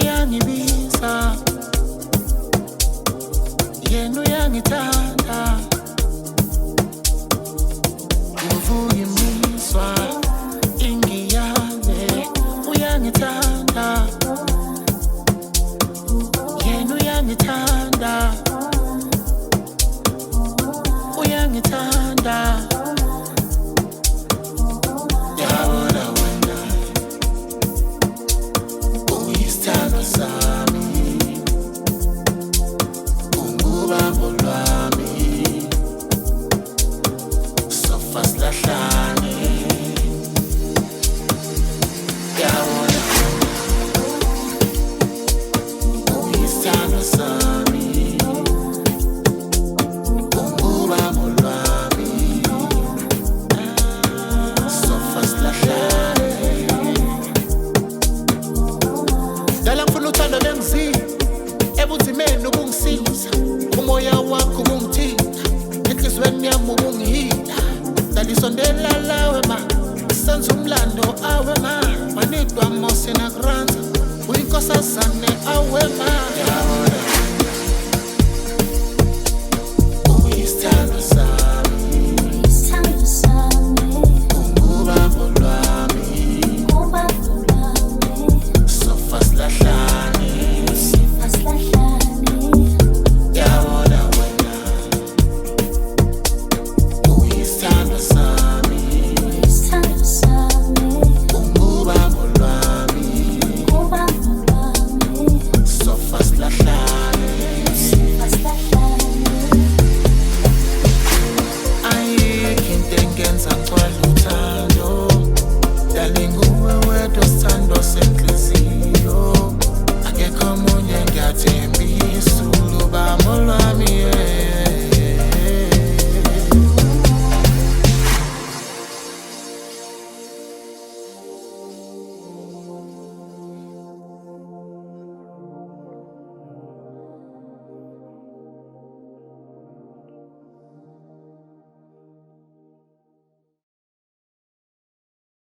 uyangibisa yena uyangithanda uvuka imiswa ingiyane uyangithanda yena uyangithanda uyangithanda yabona wena uyisithando sami ungubambo lwami sofa silahlane yabona uyisithando sami ungubambo lwami sofa silahlane dala ngifuna uthando bengizile ebunzimeni ubungisiza umoya wakho ungithinta enhlizweni yami ubungihila dalisondela lawe ma senza umlando awe ma manidwa mose nakuranza uyinkosazane awe ma